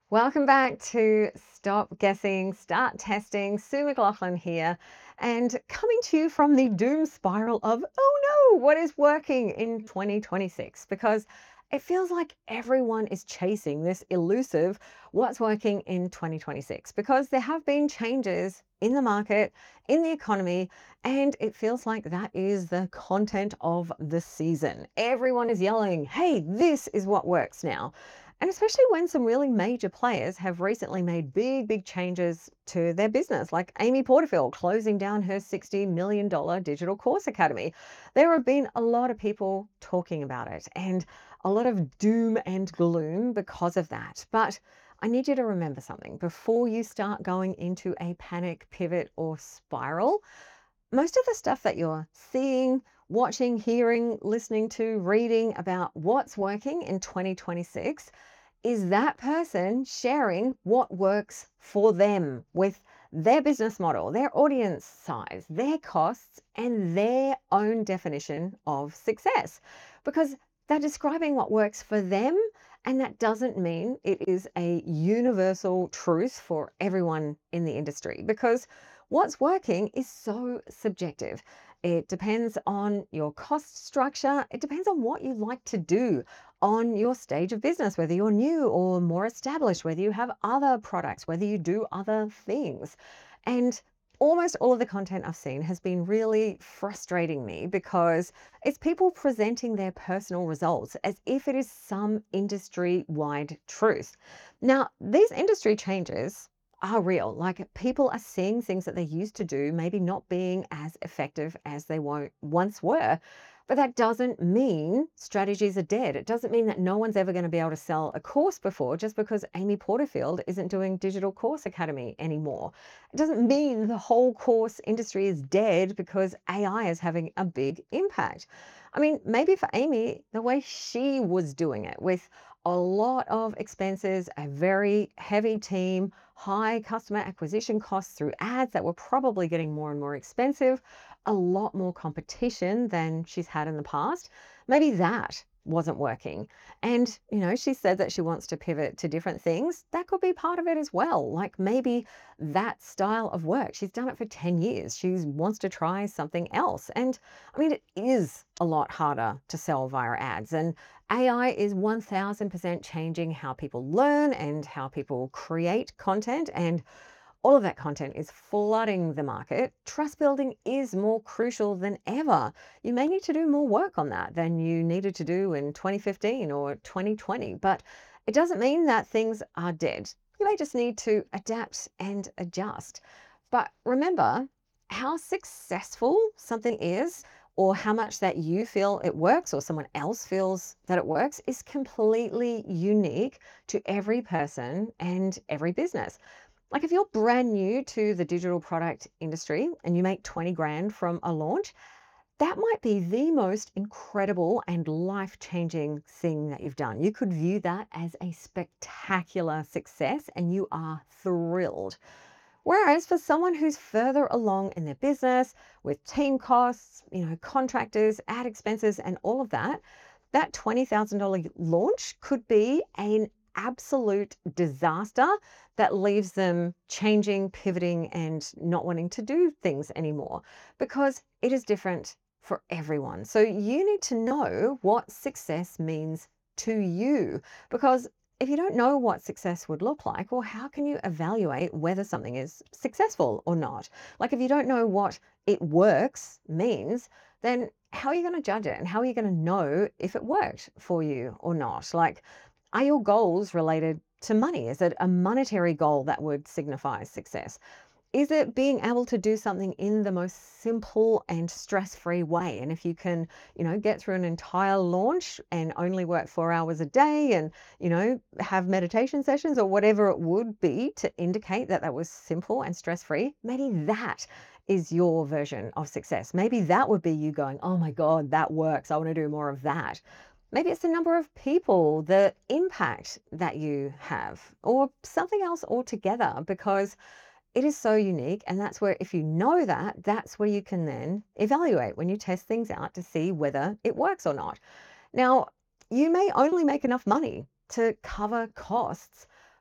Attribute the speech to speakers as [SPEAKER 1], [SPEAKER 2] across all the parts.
[SPEAKER 1] Welcome back to Stop Guessing, Start Testing. Sue McLaughlin here, and coming to you from the doom spiral of, oh no, what is working in 2026? Because it feels like everyone is chasing this elusive what's working in 2026 because there have been changes in the market, in the economy, and it feels like that is the content of the season. Everyone is yelling, hey, this is what works now. And especially when some really major players have recently made big changes to their business, like Amy Porterfield closing down her $60 million digital course academy. There have been a lot of people talking about it and a lot of doom and gloom because of that. But I need you to remember something before you start going into a panic, pivot, or spiral. Most of the stuff that you're seeing, watching, hearing, listening to, reading about what's working in 2026 is that person sharing what works for them with their business model, their audience size, their costs, and their own definition of success. Because they're describing what works for them, and that doesn't mean it is a universal truth for everyone in the industry, because what's working is so subjective. It depends on your cost structure. It depends on what you like to do on your stage of business, whether you're new or more established, whether you have other products, whether you do other things. And almost all of the content I've seen has been really frustrating me because it's people presenting their personal results as if it is some industry wide truth. Now, these industry changes are real. Like people are seeing things that they used to do, maybe not being as effective as they once were. But that doesn't mean strategies are dead. It doesn't mean that no one's ever going to be able to sell a course before just because Amy Porterfield isn't doing Digital Course Academy anymore. It doesn't mean the whole course industry is dead because AI is having a big impact. I mean, maybe for Amy, the way she was doing it with a lot of expenses, a very heavy team, high customer acquisition costs through ads that were probably getting more and more expensive, a lot more competition than she's had in the past. Maybe that wasn't working. And, she said that she wants to pivot to different things. That could be part of it as well. Like maybe that style of work, she's done it for 10 years. She wants to try something else. And I mean, it is a lot harder to sell via ads. And AI is 1000% changing how people learn and how people create content. And all of that content is flooding the market. Trust building is more crucial than ever. You may need to do more work on that than you needed to do in 2015 or 2020, but it doesn't mean that things are dead. You may just need to adapt and adjust. But remember, how successful something is, or how much that you feel it works, or someone else feels that it works, is completely unique to every person and every business. Like if you're brand new to the digital product industry and you make 20 grand from a launch, that might be the most incredible and life-changing thing that you've done. You could view that as a spectacular success and you are thrilled. Whereas for someone who's further along in their business with team costs, contractors, ad expenses, and all of that, that $20,000 launch could be an absolute disaster that leaves them changing, pivoting, and not wanting to do things anymore because it is different for everyone. So you need to know what success means to you because if you don't know what success would look like, well, how can you evaluate whether something is successful or not? Like, if you don't know what it works means, then how are you going to judge it? And how are you going to know if it worked for you or not? Like, are your goals related to money? Is it a monetary goal that would signify success? Is it being able to do something in the most simple and stress-free way? And if you can, get through an entire launch and only work 4 hours a day and, have meditation sessions or whatever it would be to indicate that that was simple and stress-free, maybe that is your version of success. Maybe that would be you going, oh my God, that works. I want to do more of that. Maybe it's the number of people, the impact that you have, or something else altogether, because it is so unique. And that's where, if you know that, that's where you can then evaluate when you test things out to see whether it works or not. Now, you may only make enough money to cover costs,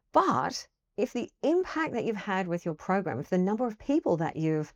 [SPEAKER 1] But if the impact that you've had with your program, if the number of people that you've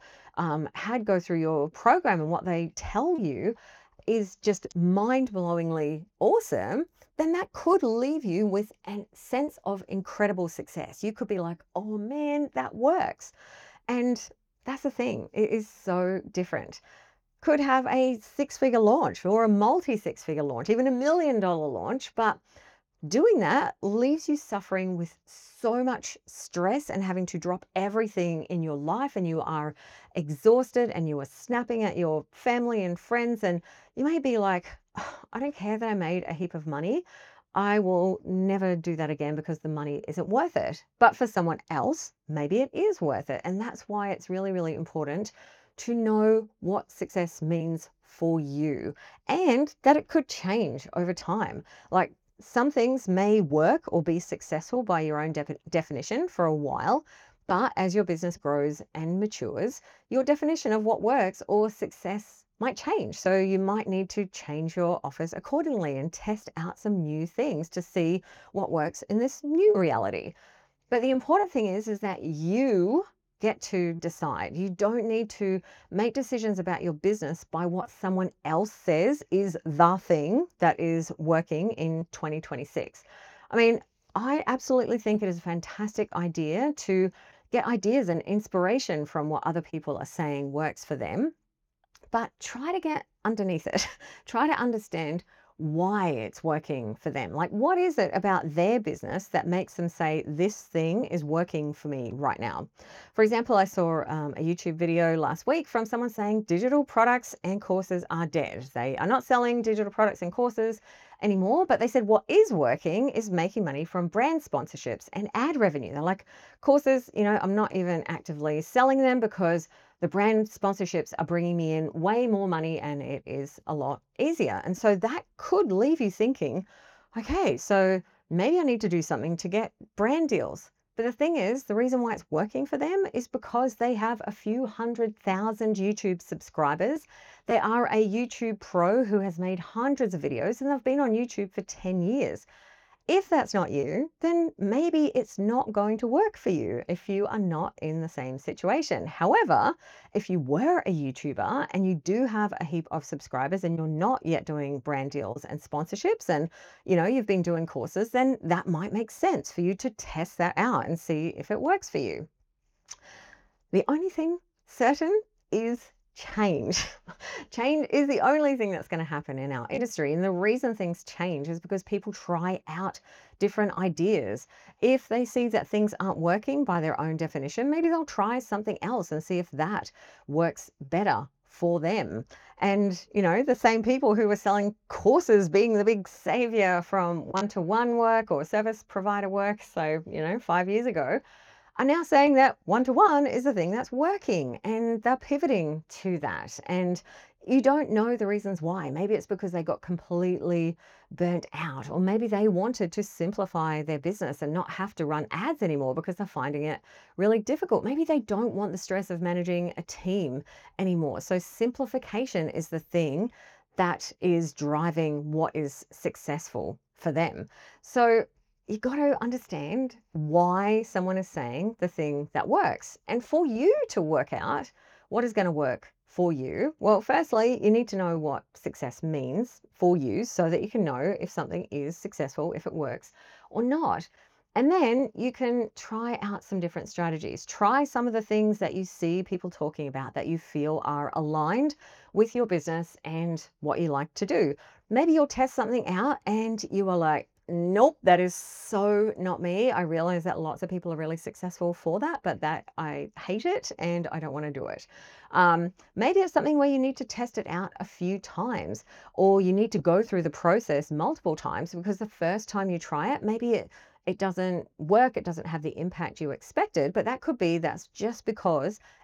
[SPEAKER 1] had go through your program and what they tell you is just mind-blowingly awesome, then that could leave you with a sense of incredible success. You could be like, oh man, that works. And that's the thing, it is so different. Could have a six-figure launch or a multi six-figure launch, even $1 million launch, but doing that leaves you suffering with so much stress and having to drop everything in your life, and you are exhausted and you are snapping at your family and friends. And you may be like, "Oh, I don't care that I made a heap of money. I will never do that again because the money isn't worth it." But for someone else, maybe it is worth it. And that's why it's really, really important to know what success means for you and that it could change over time. Like, some things may work or be successful by your own definition for a while, but as your business grows and matures, your definition of what works or success might change. So you might need to change your offers accordingly and test out some new things to see what works in this new reality. But the important thing is that you get to decide. You don't need to make decisions about your business by what someone else says is the thing that is working in 2026. I mean, I absolutely think it is a fantastic idea to get ideas and inspiration from what other people are saying works for them, but try to get underneath it. Try to understand why it's working for them. Like, what is it about their business that makes them say, this thing is working for me right now? For example, I saw a YouTube video last week from someone saying digital products and courses are dead. They are not selling digital products and courses anymore, but they said what is working is making money from brand sponsorships and ad revenue. They're like, courses, I'm not even actively selling them because the brand sponsorships are bringing me in way more money and it is a lot easier. And so that could leave you thinking, okay, so maybe I need to do something to get brand deals. But the thing is, the reason why it's working for them is because they have a few 100,000 YouTube subscribers. They are a YouTube pro who has made hundreds of videos and they've been on YouTube for 10 years. If that's not you, then maybe it's not going to work for you if you are not in the same situation. However, if you were a YouTuber and you do have a heap of subscribers and you're not yet doing brand deals and sponsorships and you've been doing courses, then that might make sense for you to test that out and see if it works for you. The only thing certain is change. Change is the only thing that's going to happen in our industry. And the reason things change is because people try out different ideas. If they see that things aren't working by their own definition, maybe they'll try something else and see if that works better for them. And, the same people who were selling courses being the big savior from one-to-one work or service provider work, so, 5 years ago, are now saying that one-to-one is the thing that's working and they're pivoting to that. And you don't know the reasons why. Maybe it's because they got completely burnt out, or maybe they wanted to simplify their business and not have to run ads anymore because they're finding it really difficult. Maybe they don't want the stress of managing a team anymore. So simplification is the thing that is driving what is successful for them. So you got to understand why someone is saying the thing that works. And for you to work out what is going to work for you, well, firstly, you need to know what success means for you so that you can know if something is successful, if it works or not. And then you can try out some different strategies. Try some of the things that you see people talking about that you feel are aligned with your business and what you like to do. Maybe you'll test something out and you are like, nope, that is so not me. I realize that lots of people are really successful for that, but that I hate it and I don't want to do it. Maybe it's something where you need to test it out a few times, or you need to go through the process multiple times because the first time you try it, maybe it doesn't work, it doesn't have the impact you expected, but that could be that's just because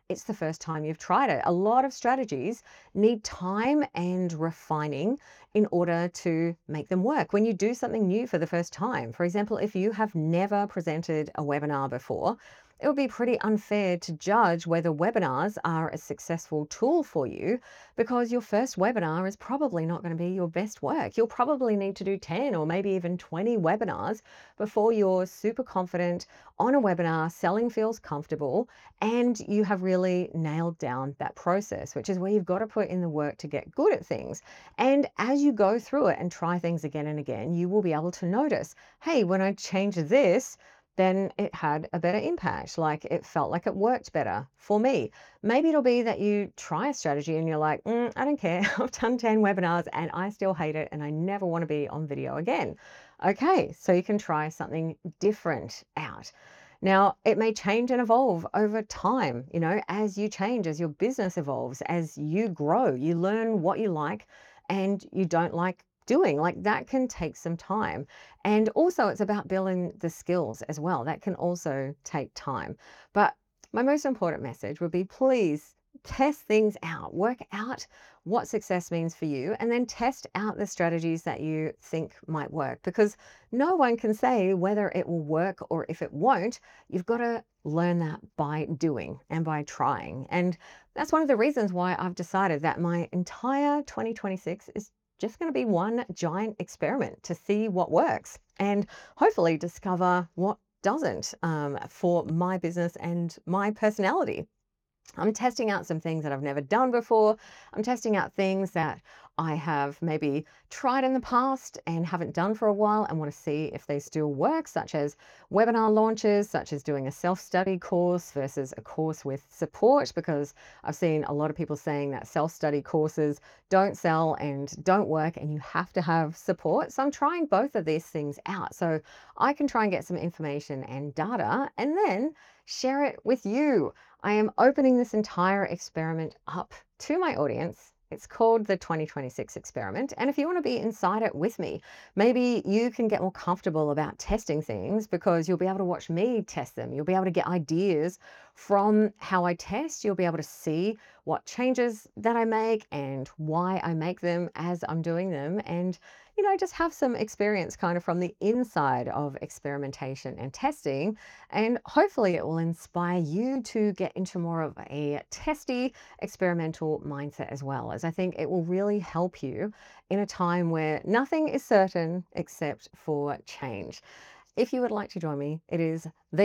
[SPEAKER 1] it's the first time you've tried it. A lot of strategies need time and refining in order to make them work. When you do something new for the first time, for example, if you have never presented a webinar before, it would be pretty unfair to judge whether webinars are a successful tool for you because your first webinar is probably not going to be your best work. You'll probably need to do 10 or maybe even 20 webinars before you're super confident on a webinar, selling feels comfortable, and you have really nailed down that process, which is where you've got to put in the work to get good at things. And as you go through it and try things again and again, you will be able to notice, hey, when I change this, then it had a better impact. Like it felt like it worked better for me. Maybe it'll be that you try a strategy and you're like, I don't care. I've done 10 webinars and I still hate it and I never want to be on video again. Okay, so you can try something different out. Now, it may change and evolve over time, as you change, as your business evolves, as you grow, you learn what you like and you don't like doing. Like that can take some time. And also, it's about building the skills as well. That can also take time. But my most important message would be please test things out, work out what success means for you, and then test out the strategies that you think might work because no one can say whether it will work or if it won't. You've got to learn that by doing and by trying. And that's one of the reasons why I've decided that my entire 2026 is just going to be one giant experiment to see what works and hopefully discover what doesn't for my business and my personality. I'm testing out some things that I've never done before. I'm testing out things that I have maybe tried in the past and haven't done for a while and want to see if they still work, such as webinar launches, such as doing a self-study course versus a course with support, because I've seen a lot of people saying that self-study courses don't sell and don't work and you have to have support. So I'm trying both of these things out so I can try and get some information and data and then share it with you. I am opening this entire experiment up to my audience. It's called the 2026 experiment. And if you want to be inside it with me, maybe you can get more comfortable about testing things because you'll be able to watch me test them. You'll be able to get ideas from how I test. You'll be able to see what changes that I make and why I make them as I'm doing them. And just have some experience kind of from the inside of experimentation and testing. And hopefully it will inspire you to get into more of a testy, experimental mindset as well, as I think it will really help you in a time where nothing is certain except for change. If you would like to join me, it is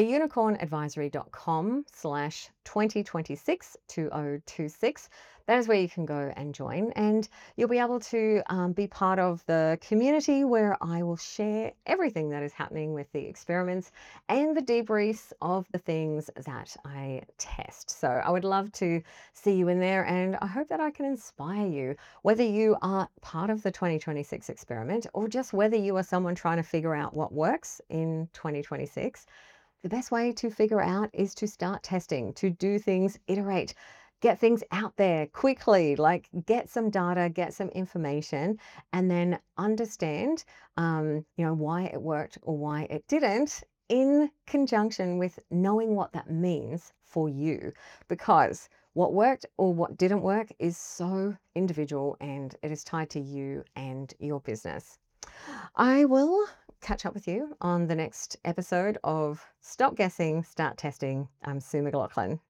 [SPEAKER 1] theunicornadvisory.com/2026. That is where you can go and join, and you'll be able to be part of the community where I will share everything that is happening with the experiments and the debriefs of the things that I test. So I would love to see you in there, and I hope that I can inspire you, whether you are part of the 2026 experiment or just whether you are someone trying to figure out what works in 2026. The best way to figure out is to start testing, to do things, iterate, get things out there quickly, like get some data, get some information, and then understand, why it worked or why it didn't in conjunction with knowing what that means for you. Because what worked or what didn't work is so individual and it is tied to you and your business. I will catch up with you on the next episode of Stop Guessing, Start Testing. I'm Sue McLaughlin.